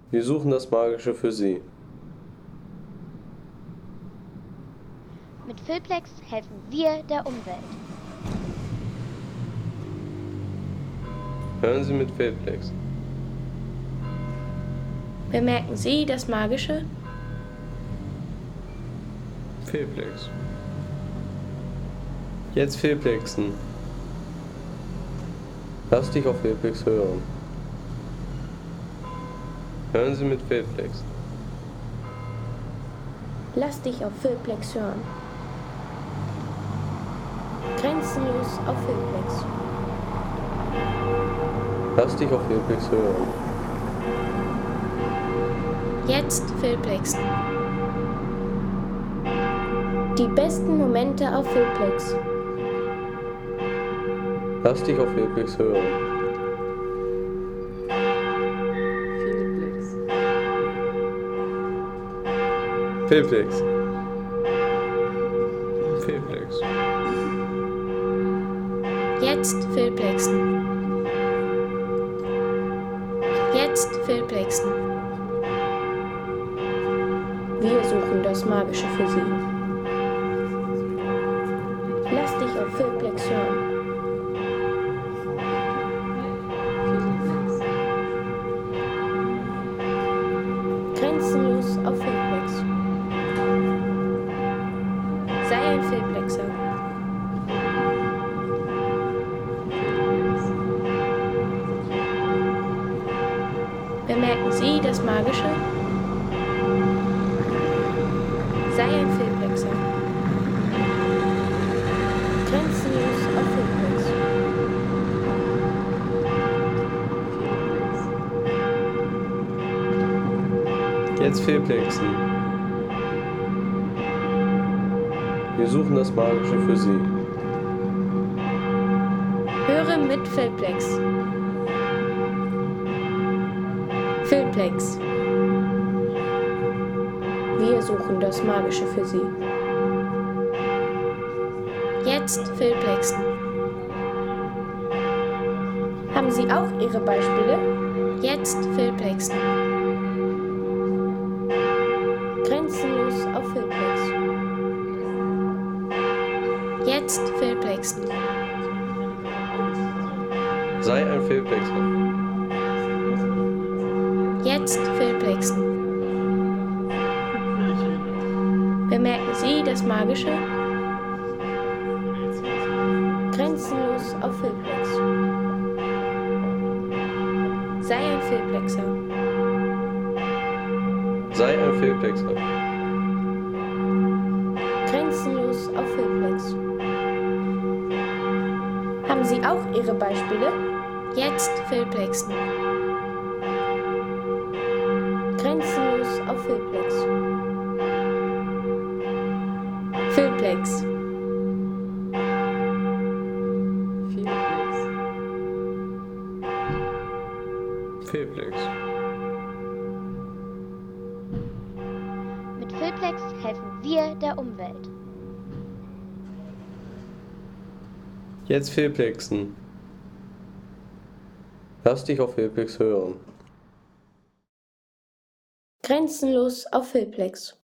Wir suchen das Magische für Sie. Mit Filplex helfen wir der Umwelt. Hören Sie mit Filplex. Bemerken Sie das Magische? Filplex. Jetzt Filplexen. Lass dich auf Filplex hören. Hören Sie mit Filplex. Lass dich auf Filplex hören. Grenzenlos auf Filplex. Lass dich auf Filplex hören. Jetzt Filplexen. Die besten Momente auf Filplex. Lass dich auf Filplex hören. Filplex. Filplex. Jetzt Filplexen. Jetzt Filplexen. Wir suchen das Magische für Sie. Lass dich auf Filplex hören. Grenzenlos auf Filplex. Sei ein Filplexer. Bemerken Sie das Magische? Sei ein Filplexer. Grenzenlos auf Filplex. Jetzt Filplexen. Wir suchen das Magische für Sie. Höre mit Filplex. Filplex. Wir suchen das Magische für Sie. Jetzt Filplexen. Haben Sie auch Ihre Beispiele? Jetzt Filplexen. Grenzenlos auf Filplex. Jetzt Filplexen. Sei ein Filplexer. Jetzt Filplexen. Bemerken Sie das Magische? Grenzenlos auf Filplex. Sei ein Filplexer. Sei ein Filplexer. Grenzenlos auf Filplex. Haben Sie auch Ihre Beispiele? Jetzt Filplexen. Grenzenlos auf Filplex. Filplex. Filplex. Mit Filplex helfen wir der Umwelt. Jetzt Filplexen. Lass dich auf Filplex hören. Grenzenlos auf Filplex.